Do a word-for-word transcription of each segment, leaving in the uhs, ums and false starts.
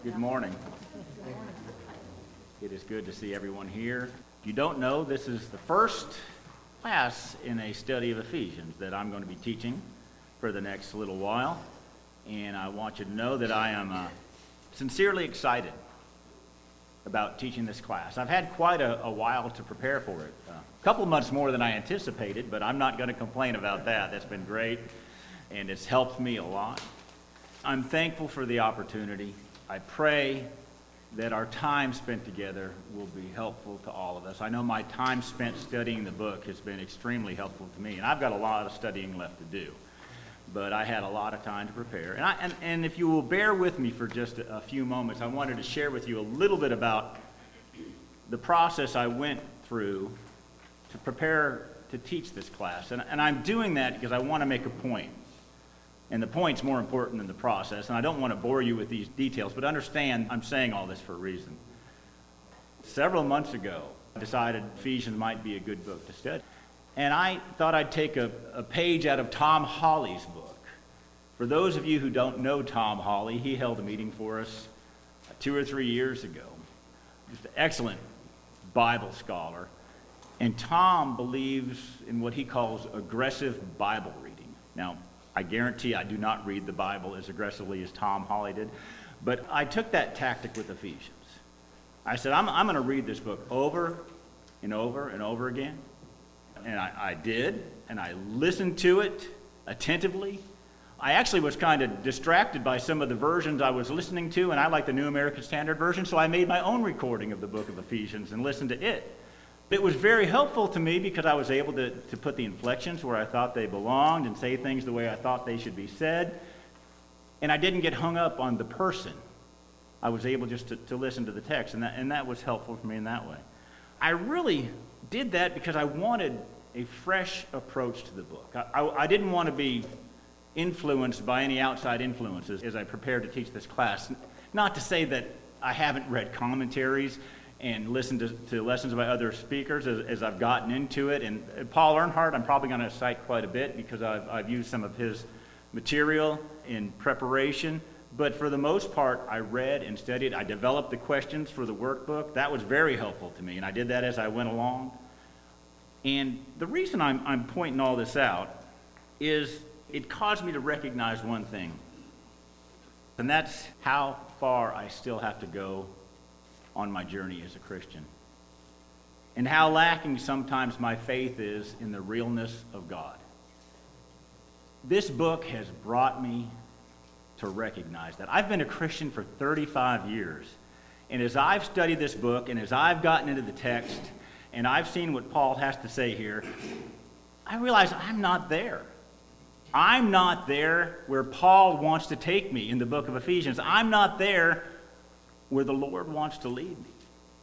Good morning. It is good to see everyone here. If you don't know, this is the first class in a study of Ephesians that I'm going to be teaching for the next little while. And I want you to know that I am uh, sincerely excited about teaching this class. I've had quite a, a while to prepare for it. Uh, a couple months more than I anticipated, but I'm not going to complain about that. That's been great, and it's helped me a lot. I'm thankful for the opportunity. I pray that our time spent together will be helpful to all of us. I know my time spent studying the book has been extremely helpful to me, and I've got a lot of studying left to do. But I had a lot of time to prepare. And, I, and, and if you will bear with me for just a, a few moments, I wanted to share with you a little bit about the process I went through to prepare to teach this class. And, and I'm doing that because I want to make a point. And the point's more important than the process, and I don't want to bore you with these details, but understand I'm saying all this for a reason. Several months ago, I decided Ephesians might be a good book to study. And I thought I'd take a, a page out of Tom Hawley's book. For those of you who don't know Tom Hawley, he held a meeting for us two or three years ago. Just an excellent Bible scholar. And Tom believes in what he calls aggressive Bible reading. Now, I guarantee I do not read the Bible as aggressively as Tom Hawley did, but I took that tactic with Ephesians. I said, I'm, I'm going to read this book over and over and over again. And I, I did, and I listened to it attentively. I actually was kind of distracted by some of the versions I was listening to, and I like the New American Standard Version, so I made my own recording of the book of Ephesians and listened to it. It was very helpful to me because I was able to, to put the inflections where I thought they belonged and say things the way I thought they should be said. And I didn't get hung up on the person. I was able just to, to listen to the text, and that, and that was helpful for me in that way. I really did that because I wanted a fresh approach to the book. I, I, I didn't want to be influenced by any outside influences as I prepared to teach this class. Not to say that I haven't read commentaries and listened to, to lessons by other speakers as, as I've gotten into it. And uh, Paul Earnhardt, I'm probably going to cite quite a bit because I've, I've used some of his material in preparation. But for the most part, I read and studied. I developed the questions for the workbook. That was very helpful to me, and I did that as I went along. And the reason I'm, I'm pointing all this out is it caused me to recognize one thing, and that's how far I still have to go on my journey as a Christian, and how lacking sometimes my faith is in the realness of God. This book has brought me to recognize that. I've been a Christian for thirty-five years, and as I've studied this book, and as I've gotten into the text, and I've seen what Paul has to say here, I realize I'm not there. I'm not there where Paul wants to take me in the book of Ephesians. I'm not there where the Lord wants to lead me.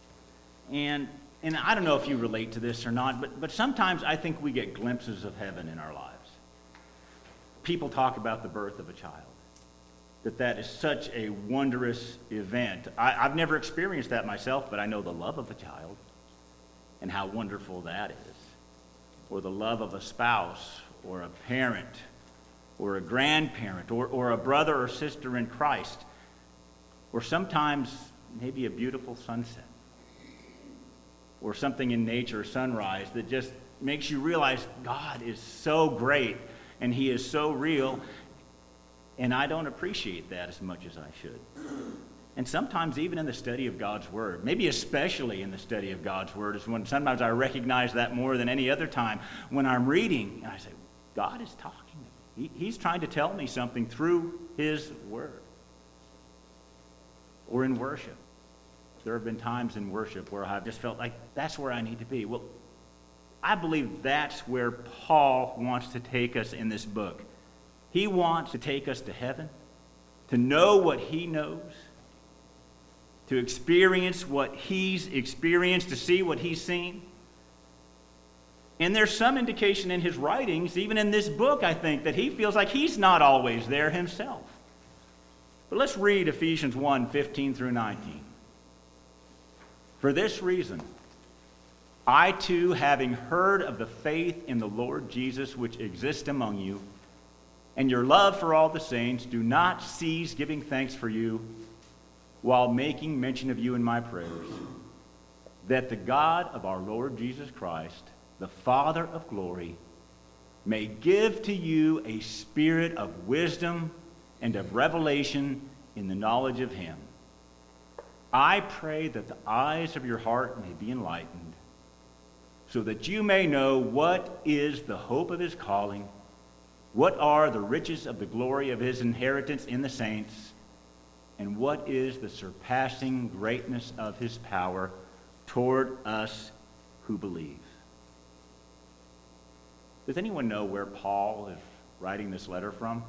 And and I don't know if you relate to this or not, but, but sometimes I think we get glimpses of heaven in our lives. People talk about the birth of a child, that that is such a wondrous event. I, I've never experienced that myself, but I know the love of a child and how wonderful that is. Or the love of a spouse or a parent or a grandparent or, or a brother or sister in Christ. Or sometimes maybe a beautiful sunset, or something in nature, sunrise, that just makes you realize God is so great and he is so real, and I don't appreciate that as much as I should. And sometimes even in the study of God's Word, maybe especially in the study of God's Word, is when sometimes I recognize that more than any other time when I'm reading, and I say, God is talking to me. He, he's trying to tell me something through his Word. Or in worship. There have been times in worship where I've just felt like that's where I need to be. Well, I believe that's where Paul wants to take us in this book. He wants to take us to heaven, to know what he knows, to experience what he's experienced, to see what he's seen. And there's some indication in his writings, even in this book, I think, that he feels like he's not always there himself. But let's read Ephesians one, fifteen through nineteen. For this reason, I too, having heard of the faith in the Lord Jesus which exists among you, and your love for all the saints, do not cease giving thanks for you, while making mention of you in my prayers, that the God of our Lord Jesus Christ, the Father of glory, may give to you a spirit of wisdom and of revelation in the knowledge of him. I pray that the eyes of your heart may be enlightened, so that you may know what is the hope of his calling, what are the riches of the glory of his inheritance in the saints, and what is the surpassing greatness of his power toward us who believe. Does anyone know where Paul is writing this letter from?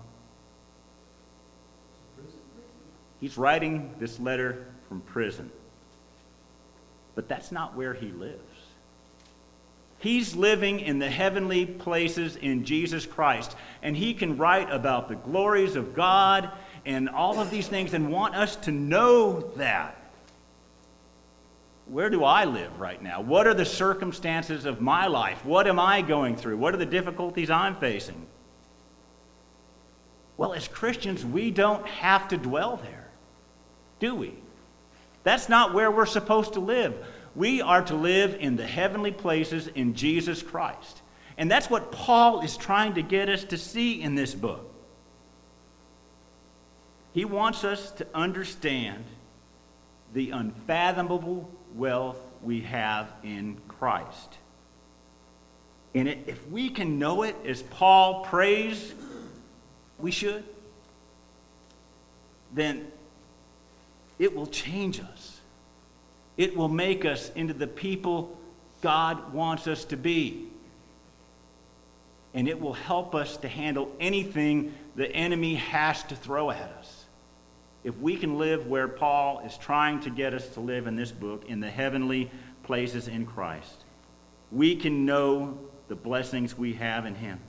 He's writing this letter from prison. But that's not where he lives. He's living in the heavenly places in Jesus Christ. And he can write about the glories of God and all of these things and want us to know that. Where do I live right now? What are the circumstances of my life? What am I going through? What are the difficulties I'm facing? Well, as Christians, we don't have to dwell there, do we? That's not where we're supposed to live. We are to live in the heavenly places in Jesus Christ. And that's what Paul is trying to get us to see in this book. He wants us to understand the unfathomable wealth we have in Christ. And it, if we can know it as Paul prays we should, then it will change us. It will make us into the people God wants us to be. And it will help us to handle anything the enemy has to throw at us. If we can live where Paul is trying to get us to live in this book, in the heavenly places in Christ, we can know the blessings we have in him.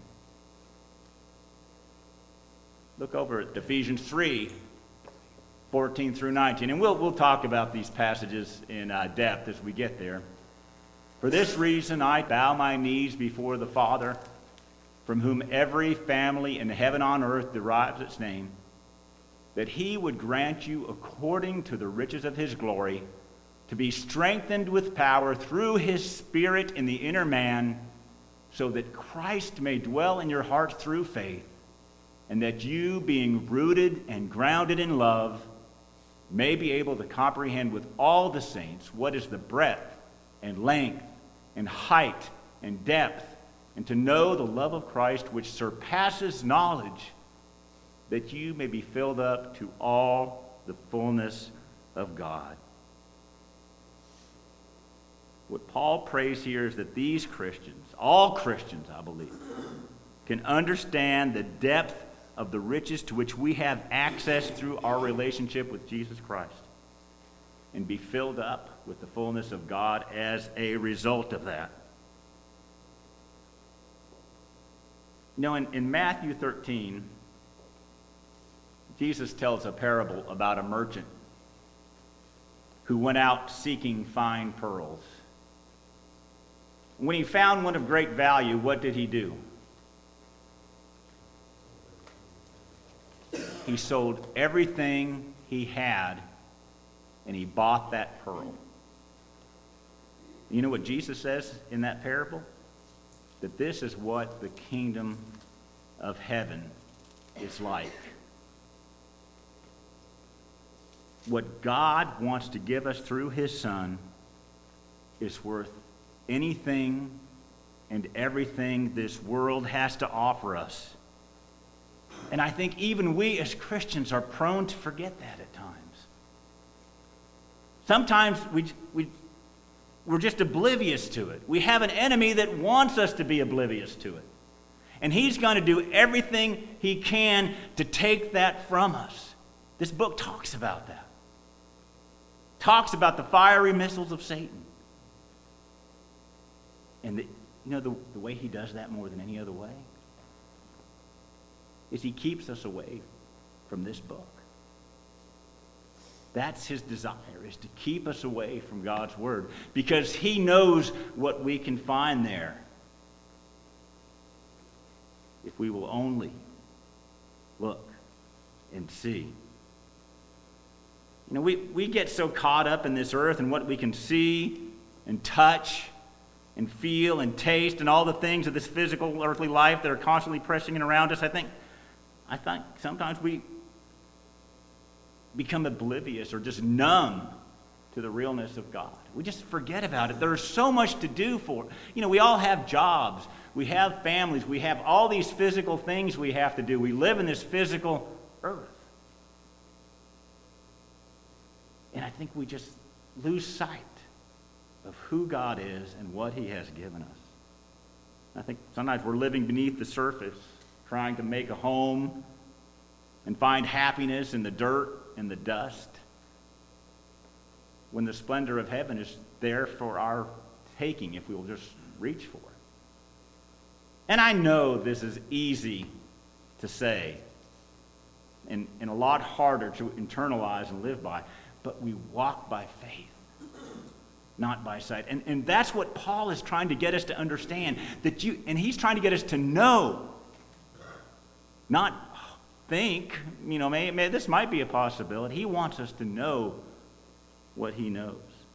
Look over at Ephesians three, fourteen through nineteen. And we'll, we'll talk about these passages in uh, depth as we get there. For this reason I bow my knees before the Father, from whom every family in heaven on earth derives its name, that he would grant you, according to the riches of his glory, to be strengthened with power through his Spirit in the inner man, so that Christ may dwell in your hearts through faith, and that you, being rooted and grounded in love, may be able to comprehend with all the saints what is the breadth and length and height and depth, and to know the love of Christ which surpasses knowledge, that you may be filled up to all the fullness of God. What Paul prays here is that these Christians, all Christians, I believe, can understand the depth of the riches to which we have access through our relationship with Jesus Christ, and be filled up with the fullness of God as a result of that. You know, in, in Matthew thirteen, Jesus tells a parable about a merchant who went out seeking fine pearls. When he found one of great value, what did he do? He sold everything he had and he bought that pearl. You know what Jesus says in that parable? That this is what the kingdom of heaven is like. What God wants to give us through his Son is worth anything and everything this world has to offer us. And I think even we as Christians are prone to forget that at times. Sometimes we, we, we're just oblivious to it. We have an enemy that wants us to be oblivious to it. And he's going to do everything he can to take that from us. This book talks about that. Talks about the fiery missiles of Satan. And the, you know the, the way he does that more than any other way is he keeps us away from this book. That's his desire, is to keep us away from God's word, because he knows what we can find there if we will only look and see. You know, we, we get so caught up in this earth and what we can see and touch and feel and taste and all the things of this physical earthly life that are constantly pressing in around us. I think, I think sometimes we become oblivious or just numb to the realness of God. We just forget about it. There's so much to do for it. You know, we all have jobs. We have families. We have all these physical things we have to do. We live in this physical earth. And I think we just lose sight of who God is and what he has given us. I think sometimes we're living beneath the surface, trying to make a home and find happiness in the dirt and the dust, when the splendor of heaven is there for our taking if we will just reach for it. And I know this is easy to say and, and a lot harder to internalize and live by, but we walk by faith, not by sight. And, and that's what Paul is trying to get us to understand, that you, and he's trying to get us to know, not think, you know, may, may, this might be a possibility. He wants us to know what he knows.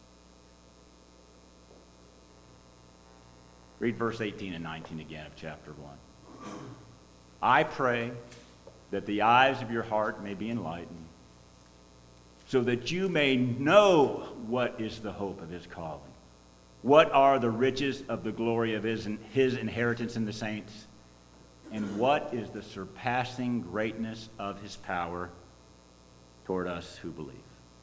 Read verse eighteen and nineteen again of chapter one. I pray that the eyes of your heart may be enlightened, so that you may know what is the hope of his calling, what are the riches of the glory of his, his inheritance in the saints, and what is the surpassing greatness of his power toward us who believe.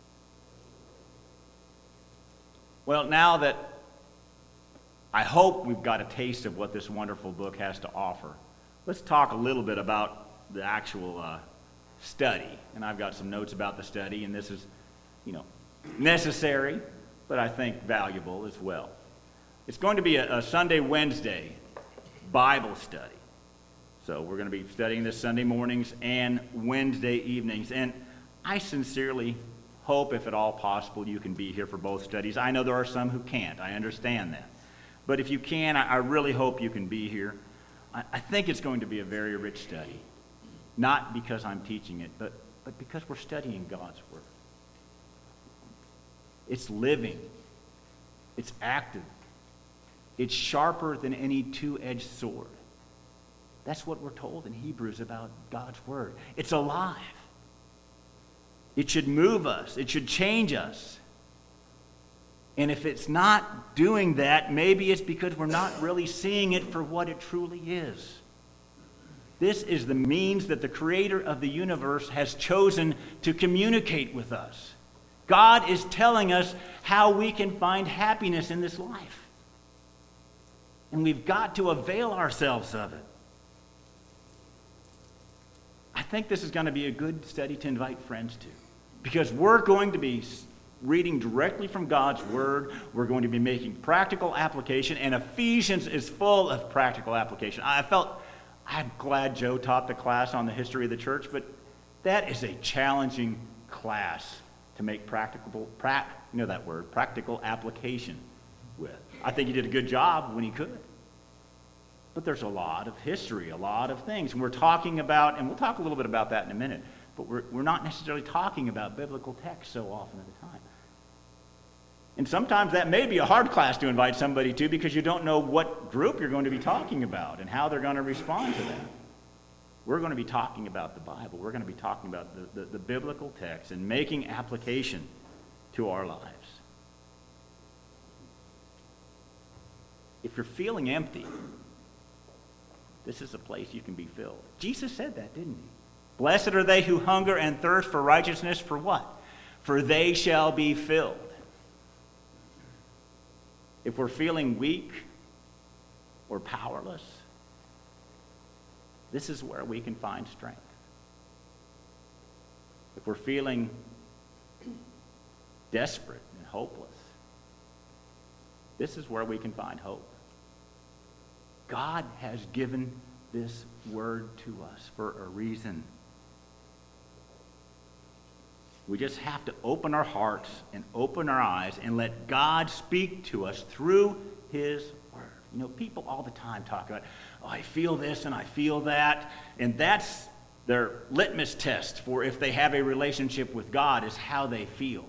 Well, now that I hope we've got a taste of what this wonderful book has to offer, let's talk a little bit about the actual uh, study. And I've got some notes about the study, and this is, you know, necessary, but I think valuable as well. It's going to be a, a Sunday, Wednesday Bible study. So we're going to be studying this Sunday mornings and Wednesday evenings. And I sincerely hope, if at all possible, you can be here for both studies. I know there are some who can't. I understand that. But if you can, I, I really hope you can be here. I, I think it's going to be a very rich study. Not because I'm teaching it, but, but because we're studying God's Word. It's living. It's active. It's sharper than any two-edged sword. That's what we're told in Hebrews about God's Word. It's alive. It should move us. It should change us. And if it's not doing that, maybe it's because we're not really seeing it for what it truly is. This is the means that the Creator of the universe has chosen to communicate with us. God is telling us how we can find happiness in this life. And we've got to avail ourselves of it. I think this is going to be a good study to invite friends to, because we're going to be reading directly from God's Word. We're going to be making practical application, and Ephesians is full of practical application. I felt, I'm glad Joe taught the class on the history of the church, but that is a challenging class to make practical, pra- you know that word, practical application with. I think he did a good job when he could. But there's a lot of history, a lot of things. And we're talking about, and we'll talk a little bit about that in a minute, but we're, we're not necessarily talking about biblical text so often at a time. And sometimes that may be a hard class to invite somebody to, because you don't know what group you're going to be talking about and how they're going to respond to that. We're going to be talking about the Bible. We're going to be talking about the, the, the biblical text and making application to our lives. If you're feeling empty, this is a place you can be filled. Jesus said that, didn't he? Blessed are they who hunger and thirst for righteousness, for what? For they shall be filled. If we're feeling weak or powerless, this is where we can find strength. If we're feeling desperate and hopeless, this is where we can find hope. God has given this word to us for a reason. We just have to open our hearts and open our eyes and let God speak to us through his word. You know, people all the time talk about, oh, I feel this and I feel that. And that's Their litmus test for if they have a relationship with God is how they feel.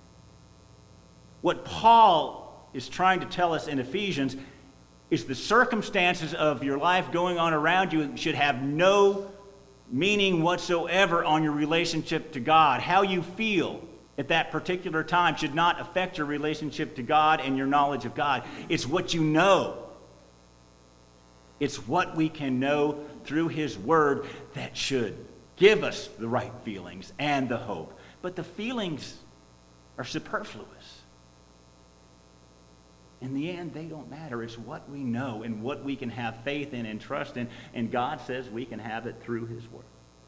What Paul is trying to tell us in Ephesians is the circumstances of your life going on around you should have no meaning whatsoever on your relationship to God. How you feel at that particular time should not affect your relationship to God and your knowledge of God. It's what you know. It's what we can know through His Word that should give us the right feelings and the hope. But the feelings are superfluous. In the end, they don't matter. It's what we know and what we can have faith in and trust in. And God says we can have it through His Word.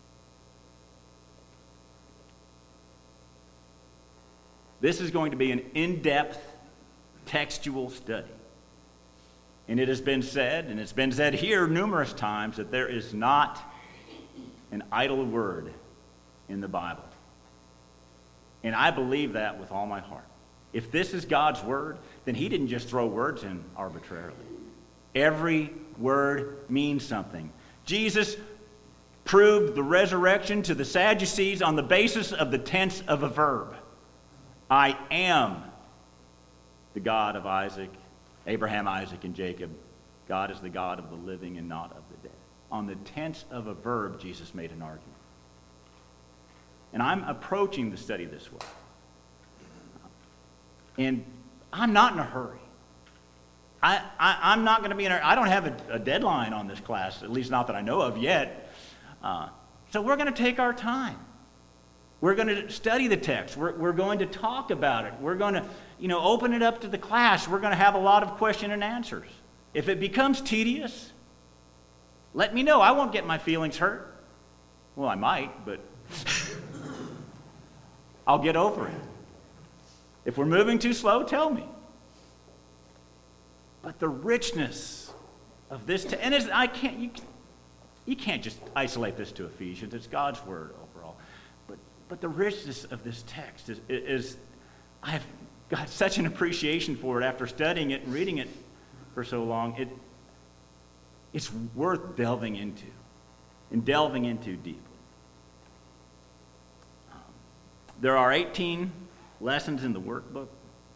This is going to be an in-depth textual study. And it has been said, and it's been said here numerous times, that there is not an idle word in the Bible. And I believe that with all my heart. If this is God's Word, then He didn't just throw words in arbitrarily. Every word means something. Jesus proved the resurrection to the Sadducees on the basis of the tense of a verb. I am the God of Isaac, Abraham, Isaac, and Jacob. God is the God of the living and not of the dead. On the tense of a verb, Jesus made an argument. And I'm approaching the study this way. And I'm not in a hurry. I, I, I'm not going to be in a I don't have a, a deadline on this class, at least not that I know of yet. Uh, so we're going to take our time. We're going to study the text. We're, we're going to talk about it. We're going to, you know, open it up to the class. We're going to have a lot of question and answers. If it becomes tedious, let me know. I won't get my feelings hurt. Well, I might, but I'll get over it. If we're moving too slow, tell me. But the richness of this, te- and it's, I can't, you, you can't just isolate this to Ephesians. It's God's Word overall. But but the richness of this text is, is I've got such an appreciation for it after studying it and reading it for so long. It it's worth delving into, and delving into deeply. Um, there are eighteen lessons in the workbook.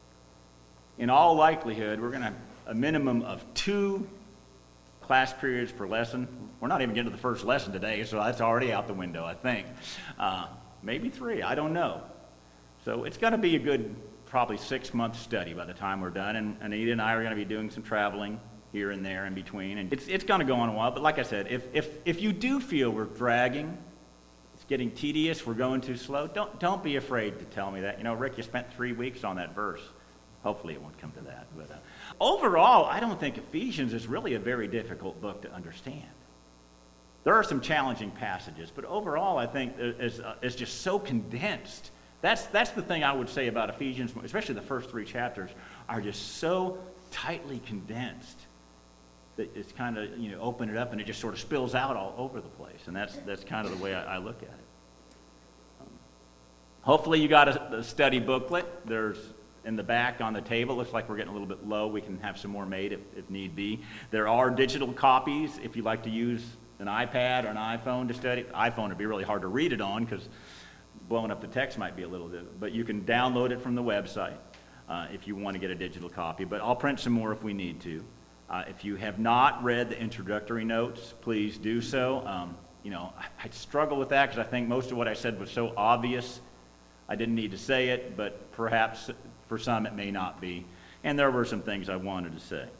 In all likelihood, we're going to have a minimum of two class periods per lesson. We're not even getting to the first lesson today, so that's already out the window, I think. Uh, maybe three, I don't know. So it's going to be a good, probably six-month study by the time we're done, and Anita and I are going to be doing some traveling here and there in between, and it's it's going to go on a while. But like I said, if if if you do feel we're dragging, it's getting tedious, we're going too slow, don't don't be afraid to tell me that. You know, Rick, you spent three weeks on that verse. Hopefully it won't come to that. But uh, overall, I don't think Ephesians is really a very difficult book to understand. There are some challenging passages, but overall, I think it's, uh, it's just so condensed. That's that's the thing I would say about Ephesians, especially the first three chapters, are just so tightly condensed that it's kind of, you know, open it up and it just sort of spills out all over the place. And that's that's kind of the way I, I look at it. Um, hopefully you got a, a study booklet. There's in the back on the table. Looks like we're getting a little bit low. We can have some more made if, if need be. There are digital copies if you'd like to use an iPad or an iPhone to study. iPhone would be really hard to read it on because blowing up the text might be a little bit, but you can download it from the website uh, if you want to get a digital copy. But I'll print some more if we need to. Uh, if you have not read the introductory notes, please do so. Um, you know, I, I struggle with that because I think most of what I said was so obvious I didn't need to say it, but perhaps for some it may not be. And there were some things I wanted to say.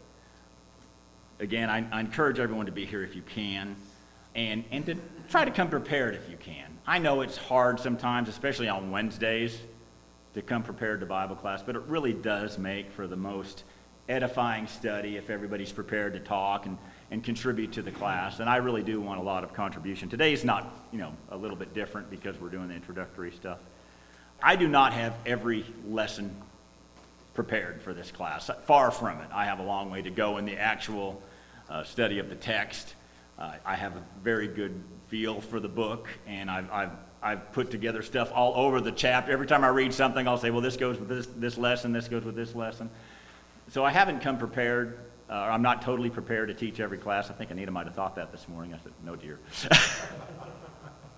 Again, I, I encourage everyone to be here if you can, and, and to try to come prepared if you can. I know it's hard sometimes, especially on Wednesdays, to come prepared to Bible class, but it really does make for the most edifying study if everybody's prepared to talk and, and contribute to the class. And I really do want a lot of contribution. Today's not, you know, a little bit different because we're doing the introductory stuff. I do not have every lesson prepared for this class. Far from it. I have a long way to go in the actual uh, study of the text. Uh, I have a very good feel for the book, and I've, I've, I've put together stuff all over the chapter. Every time I read something, I'll say, well, this goes with this, this lesson, this goes with this lesson. So I haven't come prepared, uh, or I'm not totally prepared to teach every class. I think Anita might have thought that this morning. I said, no, dear.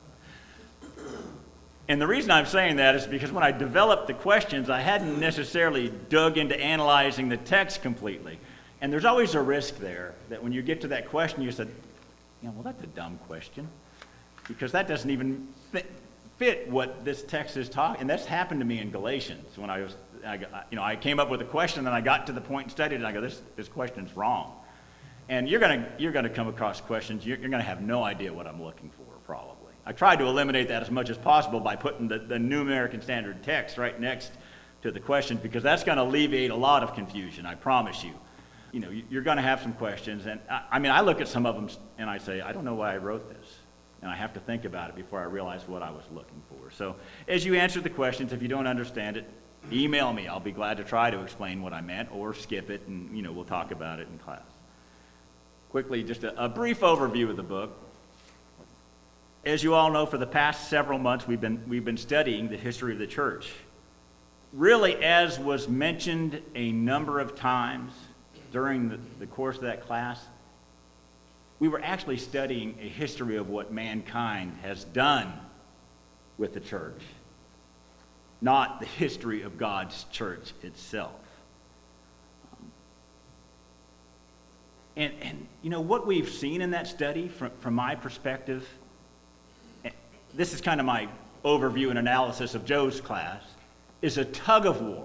And the reason I'm saying that is because when I developed the questions, I hadn't necessarily dug into analyzing the text completely. And there's always a risk there that when you get to that question, you said, you know, well, that's a dumb question, because that doesn't even fit, fit what this text is talking. And that's happened to me in Galatians when I was, I, you know, I came up with a question, and I got to the point and studied it, and I go, this this question's wrong. And you're gonna you're gonna come across questions you're, you're gonna have no idea what I'm looking for, probably. I tried to eliminate that as much as possible by putting the, the New American Standard text right next to the question, because that's going to alleviate a lot of confusion, I promise you. You know, you're going to have some questions, and I, I mean, I look at some of them and I say, I don't know why I wrote this, and I have to think about it before I realize what I was looking for. So as you answer the questions, if you don't understand it, email me. I'll be glad to try to explain what I meant, or skip it, and, you know, we'll talk about it in class. Quickly, just a, a brief overview of the book. As you all know, for the past several months, we've been, we've been studying the history of the church. Really, as was mentioned a number of times during the, the course of that class, we were actually studying a history of what mankind has done with the church, not the history of God's church itself. And, and you know, what we've seen in that study, from, from my perspective, this is kind of my overview and analysis of Joe's class, is a tug of war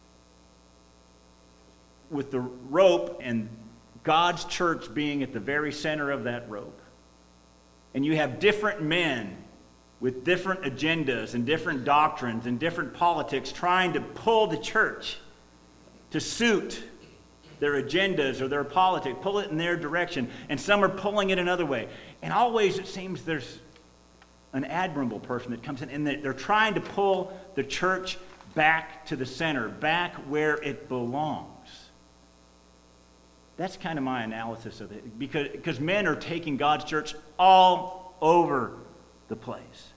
with the rope and God's church being at the very center of that rope. And you have different men with different agendas and different doctrines and different politics trying to pull the church to suit their agendas or their politics, pull it in their direction, and some are pulling it another way. And always it seems there's an admirable person that comes in, and they're trying to pull the church back to the center, back where it belongs. That's kind of my analysis of it, because, because men are taking God's church all over the place.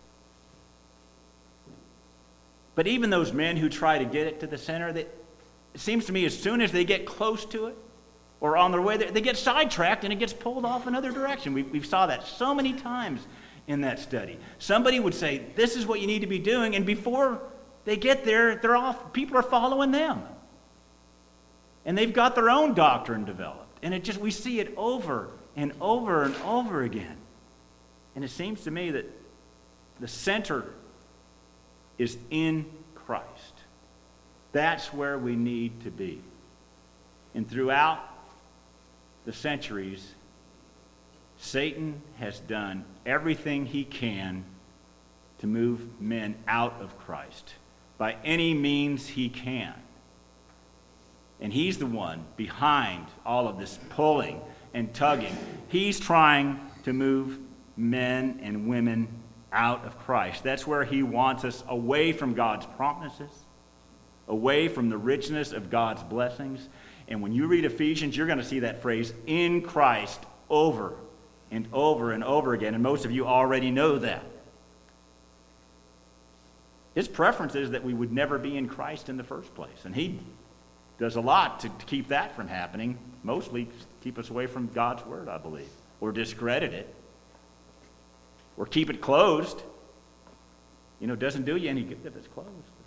But even those men who try to get it to the center, they, it seems to me as soon as they get close to it or on their way there, they get sidetracked and it gets pulled off another direction. We, we saw that so many times in that study. Somebody would say, this is what you need to be doing, and before they get there, they're off. People are following them. And they've got their own doctrine developed. And it just, we see it over and over and over again. And it seems to me that the center is in Christ. That's where we need to be. And throughout the centuries, Satan has done everything he can to move men out of Christ by any means he can. And he's the one behind all of this pulling and tugging. He's trying to move men and women out of Christ. That's where he wants us, away from God's promises, away from the richness of God's blessings. And when you read Ephesians, you're going to see that phrase, in Christ, over and over and over again. And most of you already know that. His preference is that we would never be in Christ in the first place. And he does a lot to, to keep that from happening, mostly keep us away from God's word, I believe, or discredit it, or keep it closed. You know, it doesn't do you any good if it's closed.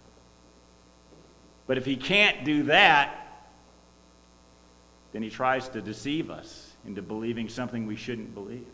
But if he can't do that, then he tries to deceive us into believing something we shouldn't believe.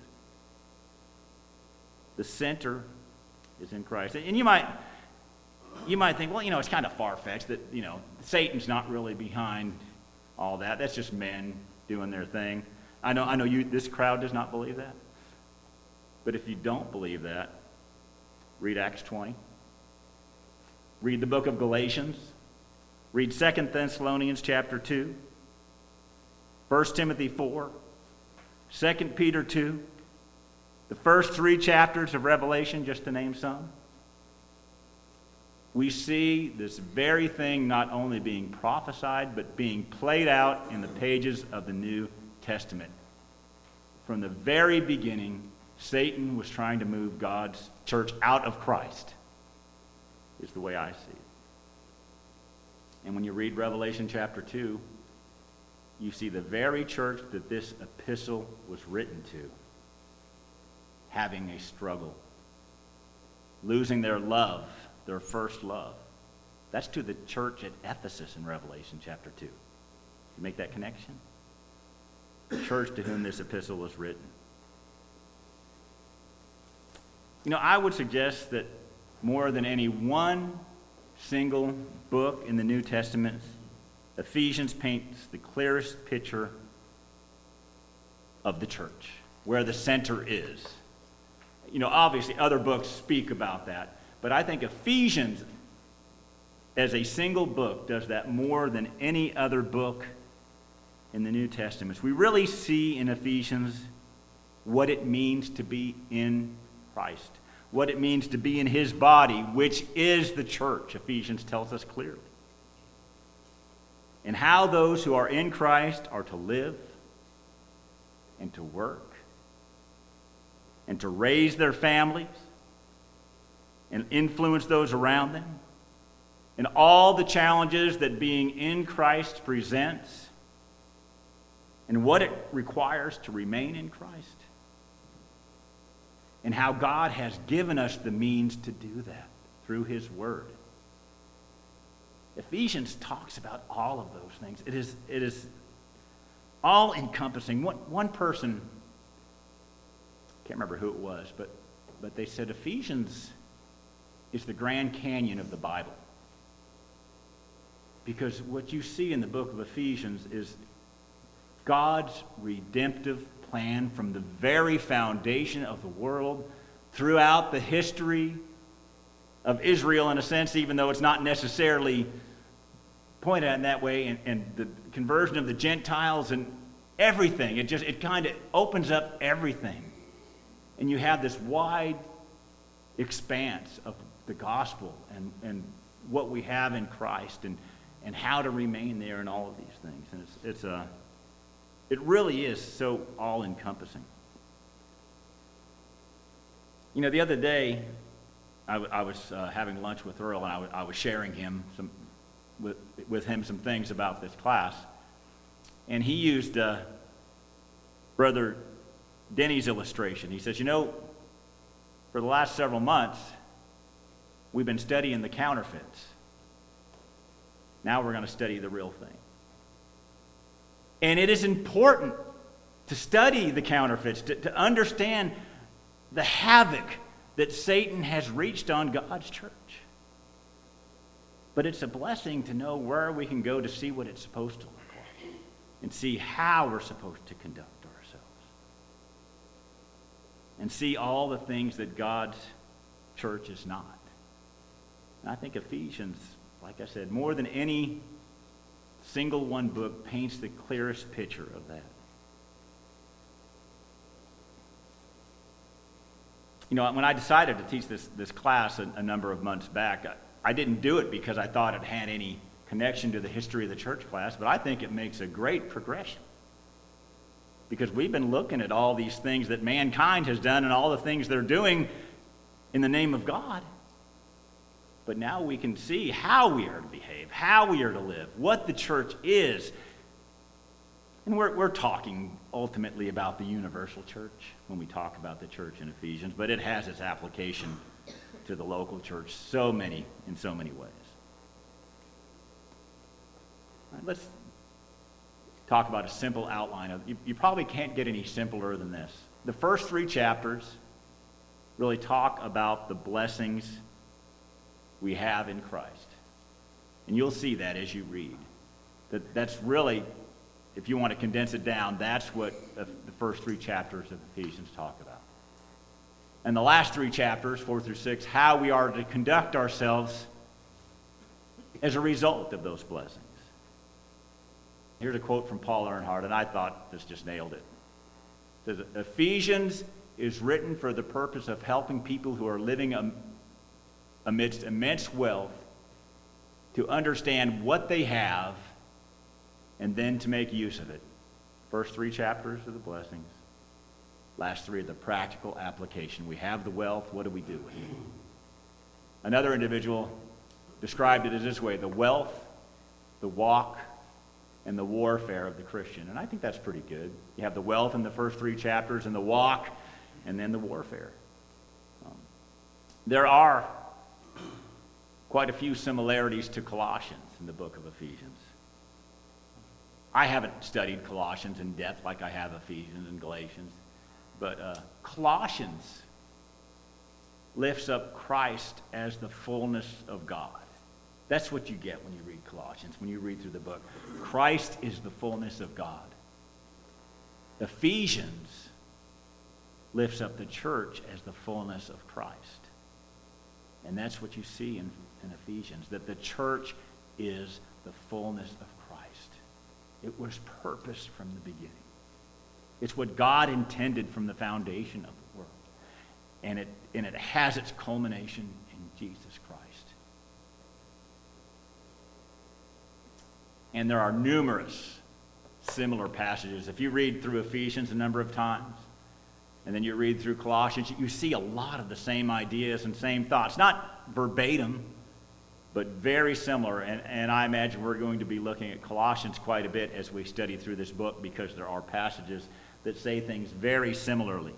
The center is in Christ. And you might... You might think, well, you know, it's kind of far-fetched that, you know, Satan's not really behind all that. That's just men doing their thing. I know I know you. This crowd does not believe that. But if you don't believe that, read Acts twenty. Read the book of Galatians. Read Second Thessalonians chapter two. First Timothy four. Second Peter two. The first three chapters of Revelation, just to name some. We see this very thing not only being prophesied, but being played out in the pages of the New Testament. From the very beginning, Satan was trying to move God's church out of Christ, is the way I see it. And when you read Revelation chapter two, you see the very church that this epistle was written to having a struggle. losing their love, their first love. That's to the church at Ephesus in Revelation chapter two. You make that connection? The church to whom this epistle was written. You know, I would suggest that more than any one single book in the New Testament, Ephesians paints the clearest picture of the church, where the center is. You know, obviously other books speak about that, but I think Ephesians as a single book does that more than any other book in the New Testament. We really see in Ephesians what it means to be in Christ, what it means to be in his body, which is the church, Ephesians tells us clearly. And how those who are in Christ are to live and to work and to raise their families and influence those around them, and all the challenges that being in Christ presents, and what it requires to remain in Christ, and how God has given us the means to do that through his word. Ephesians talks about all of those things. It is, it is all-encompassing. One, one person, I can't remember who it was, but, but they said Ephesians is the Grand Canyon of the Bible. Because what you see in the book of Ephesians is God's redemptive plan from the very foundation of the world throughout the history of Israel, in a sense, even though it's not necessarily pointed at in that way, and, and the conversion of the Gentiles and everything. It just, it kind of opens up everything. And you have this wide expanse of the gospel and, and what we have in Christ and, and how to remain there and all of these things. And it's, it's a, it really is so all-encompassing. You know, the other day, I, w- I was uh, having lunch with Earl, and I, w- I was sharing him some, with, with him some things about this class. And he used uh, Brother Denny's illustration. He says, you know, for the last several months, we've been studying the counterfeits. Now we're going to study the real thing. And it is important to study the counterfeits, to, to understand the havoc that Satan has reached on God's church. But it's a blessing to know where we can go to see what it's supposed to look like and see how we're supposed to conduct ourselves and see all the things that God's church is not. And I think Ephesians, like I said, more than any single one book, paints the clearest picture of that. You know, when I decided to teach this, this class a, a number of months back, I, I didn't do it because I thought it had any connection to the history of the church class, but I think it makes a great progression. Because we've been looking at all these things that mankind has done and all the things they're doing in the name of God. But now we can see how we are to behave, how we are to live, what the church is. And we're, we're talking ultimately about the universal church when we talk about the church in Ephesians, but it has its application to the local church so many, in so many ways. All right, let's talk about a simple outline of, you, you probably can't get any simpler than this. The first three chapters really talk about the blessings we have in Christ. And you'll see that as you read. That that's really, if you want to condense it down, that's what the first three chapters of Ephesians talk about. And the last three chapters, four through six, how we are to conduct ourselves as a result of those blessings. Here's a quote from Paul Earnhardt, and I thought this just nailed it. It says, Ephesians is written for the purpose of helping people who are living a amidst immense wealth, to understand what they have and then to make use of it. First three chapters are the blessings. Last three are the practical application. We have the wealth, what do we do with it? Another individual described it as this way: the wealth, the walk, and the warfare of the Christian. And I think that's pretty good. You have the wealth in the first three chapters, and the walk, and then the warfare. Um, there are quite a few similarities to Colossians in the book of Ephesians. I haven't studied Colossians in depth like I have Ephesians and Galatians, but uh, Colossians lifts up Christ as the fullness of God. That's what you get when you read Colossians, when you read through the book. Christ is the fullness of God. Ephesians lifts up the church as the fullness of Christ. And that's what you see in, in Ephesians, that the church is the fullness of Christ. It was purposed from the beginning. It's what God intended from the foundation of the world. And it, and it has its culmination in Jesus Christ. And there are numerous similar passages. If you read through Ephesians a number of times, and then you read through Colossians, you see a lot of the same ideas and same thoughts. Not verbatim, but very similar. And, and I imagine we're going to be looking at Colossians quite a bit as we study through this book, because there are passages that say things very similarly.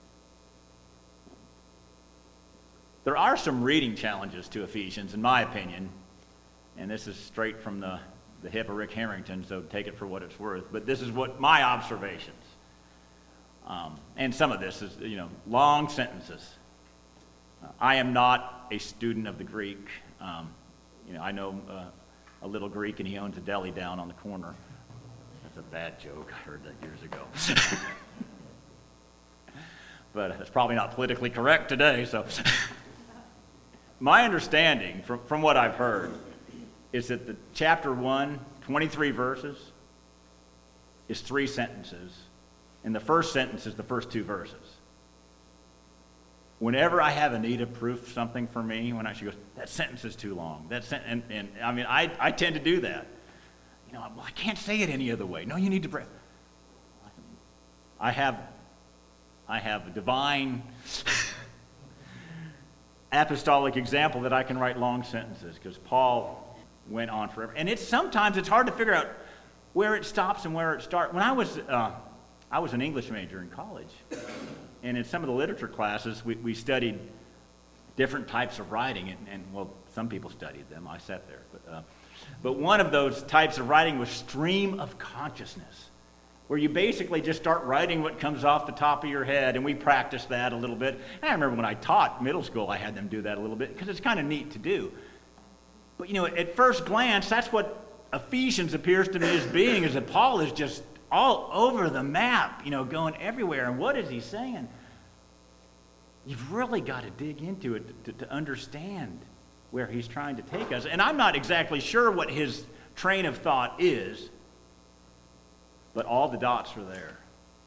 There are some reading challenges to Ephesians, in my opinion, and this is straight from the, the hip of Rick Harrington, so take it for what it's worth. But this is what my observations. Um, and some of this is, you know, long sentences. Uh, I am not a student of the Greek. Um, you know, I know uh, a little Greek, and he owns a deli down on the corner. That's a bad joke. I heard that years ago. But it's probably not politically correct today, so... My understanding, from, from what I've heard, is that the chapter one, twenty-three verses, is three sentences, and the first sentence is the first two verses. Whenever I have Anita proof something for me, when I, she goes, that sentence is too long. That sen-, and, and I mean, I, I tend to do that. You know, well, I can't say it any other way. No, you need to breathe. I have, I have a divine... apostolic example that I can write long sentences, because Paul went on forever. And it's sometimes it's hard to figure out where it stops and where it starts. When I was uh, I was an English major in college, and in some of the literature classes we, we studied different types of writing, and, and well, some people studied them. I sat there, but uh, but one of those types of writing was stream of consciousness, where you basically just start writing what comes off the top of your head, and we practiced that a little bit. And I remember when I taught middle school, I had them do that a little bit, because it's kind of neat to do. But, you know, at first glance, that's what Ephesians appears to me as being, is that Paul is just all over the map, you know, going everywhere. And what is he saying? You've really got to dig into it to, to understand where he's trying to take us. And I'm not exactly sure what his train of thought is, but all the dots are there.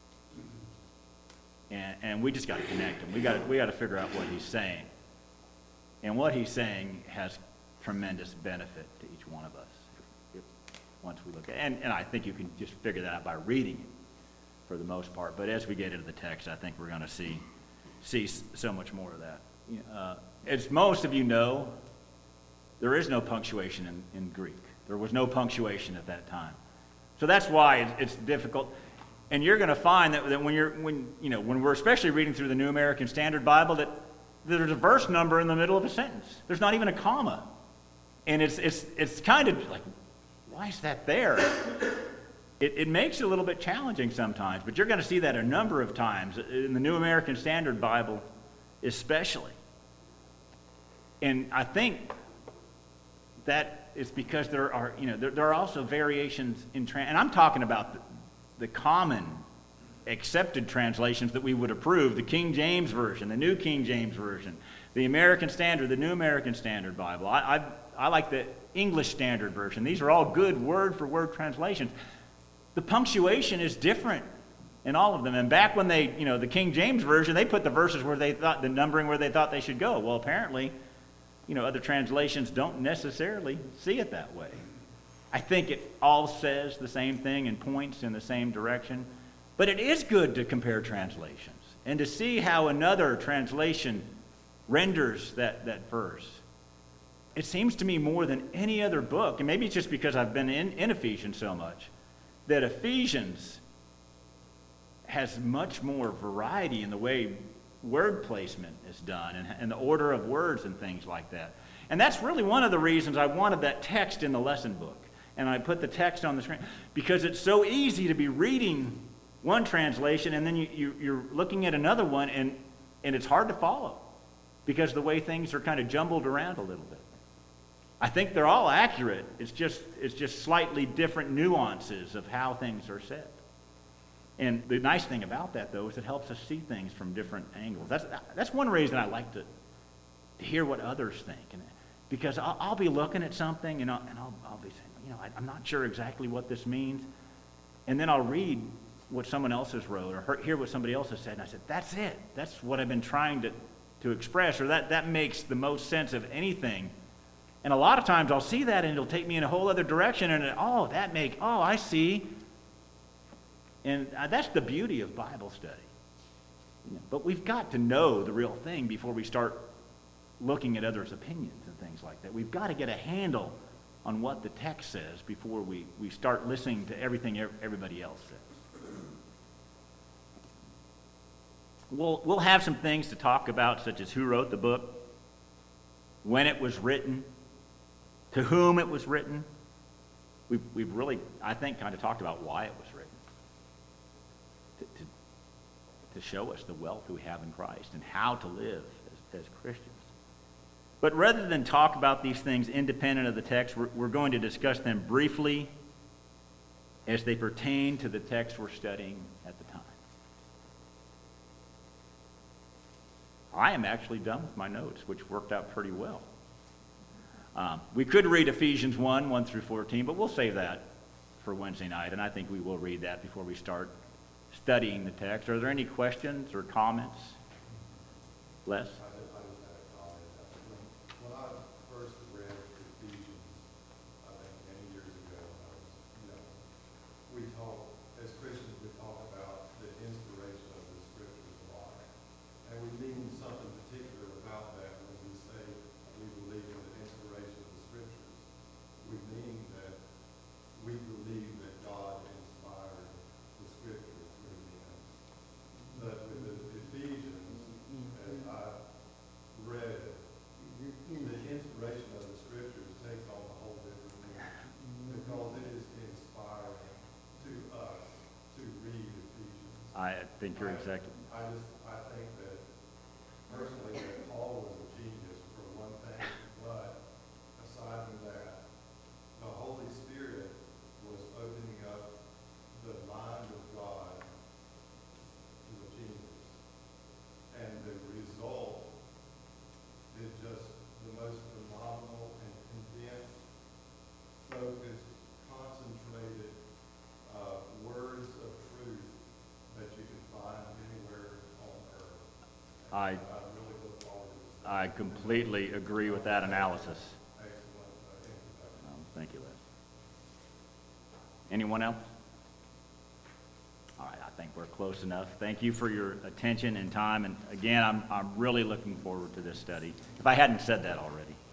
And, and we just got to connect them. We got to, we got to figure out what he's saying. And what he's saying has tremendous benefit to each one of us if, if, once we look at it. And, and I think you can just figure that out by reading it for the most part. But as we get into the text, I think we're going to see, see so much more of that. Uh, as most of you know, there is no punctuation in, in Greek. There was no punctuation at that time. So that's why it's difficult. And you're going to find that, that when you're when you know when we're especially reading through the New American Standard Bible, that there's a verse number in the middle of a sentence. There's not even a comma. And it's it's it's kind of like, why is that there? It, it makes it a little bit challenging sometimes, but you're going to see that a number of times in the New American Standard Bible especially. And I think that is because there are, you know, there, there are also variations in, tra- and I'm talking about the, the common accepted translations that we would approve, the King James Version, the New King James Version, the American Standard, the New American Standard Bible. I, I, I like the English Standard Version. These are all good word-for-word translations. The punctuation is different in all of them. And back when they, you know, the King James Version, they put the verses where they thought, the numbering where they thought they should go. Well, apparently, you know, other translations don't necessarily see it that way. I think it all says the same thing and points in the same direction. But it is good to compare translations and to see how another translation renders that, that verse. It seems to me more than any other book, and maybe it's just because I've been in, in Ephesians so much, that Ephesians has much more variety in the way word placement is done and, and the order of words and things like that. And that's really one of the reasons I wanted that text in the lesson book. And I put the text on the screen because it's so easy to be reading one translation and then you, you, you're looking at another one and, and it's hard to follow because the way things are kind of jumbled around a little bit. I think they're all accurate. It's just, it's just slightly different nuances of how things are said. And the nice thing about that, though, is it helps us see things from different angles. That's, that's one reason I like to, to hear what others think. And, because I'll, I'll be looking at something and I'll, and I'll, I'll be saying, you know, I, I'm not sure exactly what this means. And then I'll read what someone else has wrote or hear what somebody else has said. And I said, that's it. That's what I've been trying to, to express. Or that, that makes the most sense of anything. And a lot of times I'll see that and it'll take me in a whole other direction. And oh, that make, oh, I see. And that's the beauty of Bible study. But we've got to know the real thing before we start looking at others' opinions and things like that. We've got to get a handle on what the text says before we, we start listening to everything everybody else says. We'll, we'll have some things to talk about, such as who wrote the book, when it was written, to whom it was written. We've, we've really, I think, kind of talked about why it was written. To, to, to show us the wealth we have in Christ and how to live as, as Christians. But rather than talk about these things independent of the text, we're, we're going to discuss them briefly as they pertain to the text we're studying at the time. I am actually done with my notes, which worked out pretty well. Um, we could read Ephesians one, one through fourteen, but we'll save that for Wednesday night, and I think we will read that before we start studying the text. Are there any questions or comments? Les? I just, I just had a comment. When, when I first read Ephesians, I think many years ago, I was, you know, we talk, as Christians, we talk about the inspiration of the Scriptures of life. And we mean something particular about that when we say we believe in the inspiration of the Scriptures. We mean that we believe that God inspired the Scriptures through men. But with the Ephesians, as I read it, the inspiration of the Scriptures takes on a whole different meaning because it is inspiring to us to read Ephesians. I think you're I, exactly. I just, I think that personally that Paul was a genius for one thing, but aside from that, the Holy Spirit was opening up the mind of God to a genius. And the result is just the most phenomenal and condensed, focused, concentrated uh, words of truth that you can find anywhere on earth. I, And I really look forward to this. I completely agree with that analysis. Excellent uh, introduction. Um, thank you, Les. Anyone else? All right, I think we're close enough. Thank you for your attention and time. And again, I'm, I'm really looking forward to this study, if I hadn't said that already.